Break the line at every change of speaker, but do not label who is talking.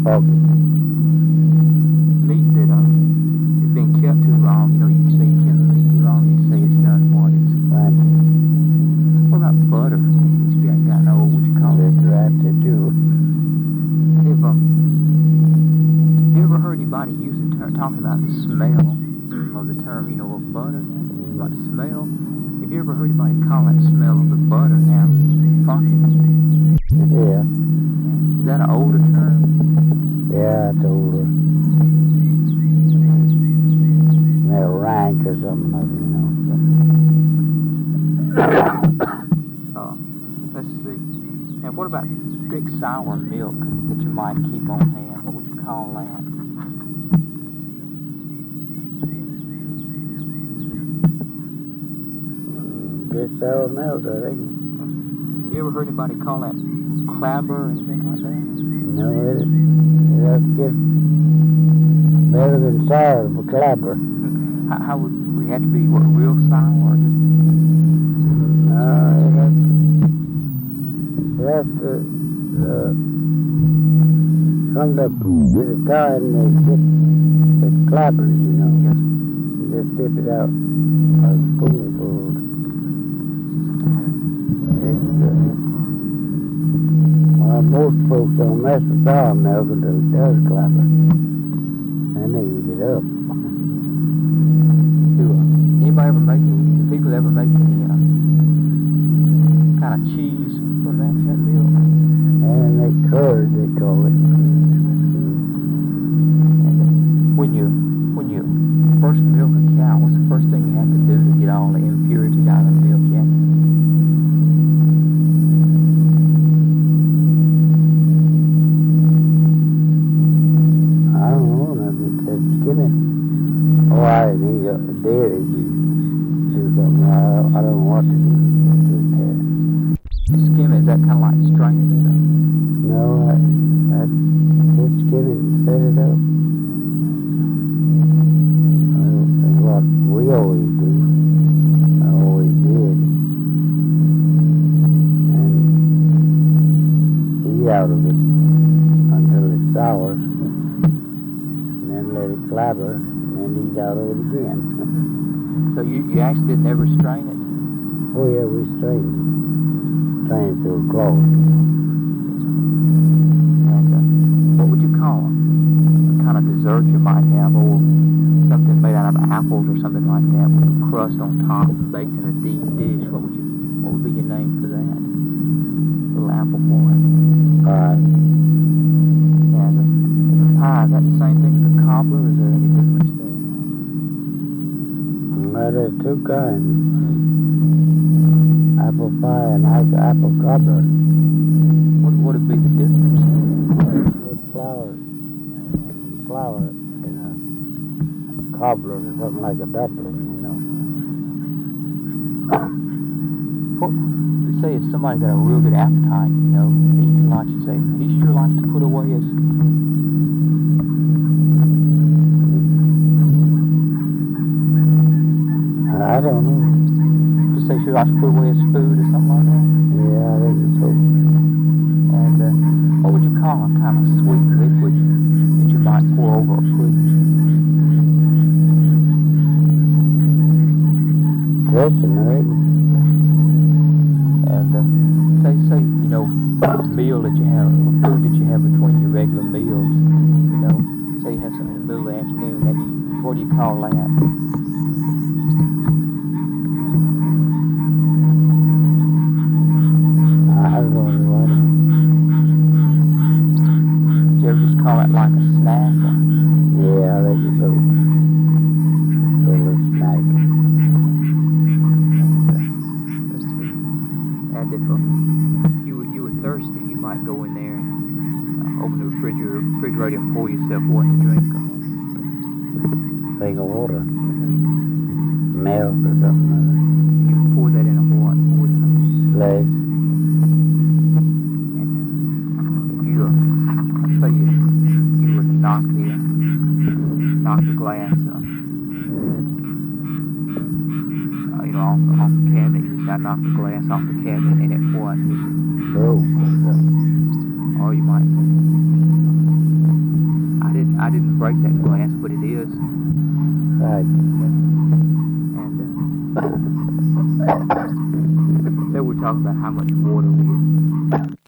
foggy.
Meat that it's been kept too long, you know, you say you kept the meat too long, you say it's done what it's.
Right.
What about butter? It's gotten old, what you call it?
That's right, they do.
You ever heard anybody use the term, talking about the smell of the term, you know, of butter? About the smell? Have you ever heard anybody call that smell of the butter now funky?
Yeah.
Is that an older term?
Yeah, it's older. Smell rank or something of it, you know.
Let's see. Now, what about thick sour milk that you might keep on hand? What would you call that?
Good sour milk, I think.
You ever heard anybody call that clabber or anything like that?
No, that's just better than sour for clabber.
How would we have to be, what, real sour or just?
No, that's comes up with the time they get the clabbers, you know.
Yes.
You just dip it out a spoonful. Well, most folks don't mess with sour milk until it does clabber. Then they eat it up.
Anybody ever make any, do people ever make any kind of cheese from that milk?
And they curd, they call it.
And when you first milk a cow, what's the first thing you have to do to get all the impurities out of the milk?
I don't know, nothing except skim it. Oh, I need a dairy do something. I don't know what to do with that.
Skim it, is that kind of like straining it up?
No, I just skim it and set it up. That's what we always do. I always did. And eat out of it until it sours. And then let it clabber and then eat out of it again.
So you actually didn't ever strain it?
Oh yeah, we strain it. Strain it through a cloth.
And what would you call a kind of dessert you might have, or something made out of apples or something like that with a crust on top and baked in a deep dish? What would be your name for that? Little apple pie.
Pie.
Yeah, the pie, is that the same thing as the cobbler, or is there any difference there?
Well, there's two kinds. Apple pie and apple cobbler.
What would be the difference?
Put flour in a cobbler or something like a dumpling, you know.
Well, say if somebody got a real good appetite, you know, eats lunch, you say, he sure likes to put away his...
I don't know.
Just say, sure likes to put away his food or something like that?
Yeah, I think so.
And what would you call a kind of sweet liquid that you might pour over a pudding?
Dressing, right?
And say, you know, meal that you have, or food that you have between your regular meals, you know, say you have something in the middle of the afternoon, what do you call that?
I don't know what.
Did you ever just call it like a snack? Or?
Yeah, I think so. A little snack.
And if you were thirsty, you might go in there and open the refrigerator and pour yourself what to drink.
Thing of water. Milk or something.
You pour that in a what? Pour it in a
Glass.
And if you, say you were to knock the glass, you know, off the cabinet, you just knock the glass off the cabinet and it what?
Oh.
Or you might say, break that glass, but it is.
Right.
And so we're talking about how much water we had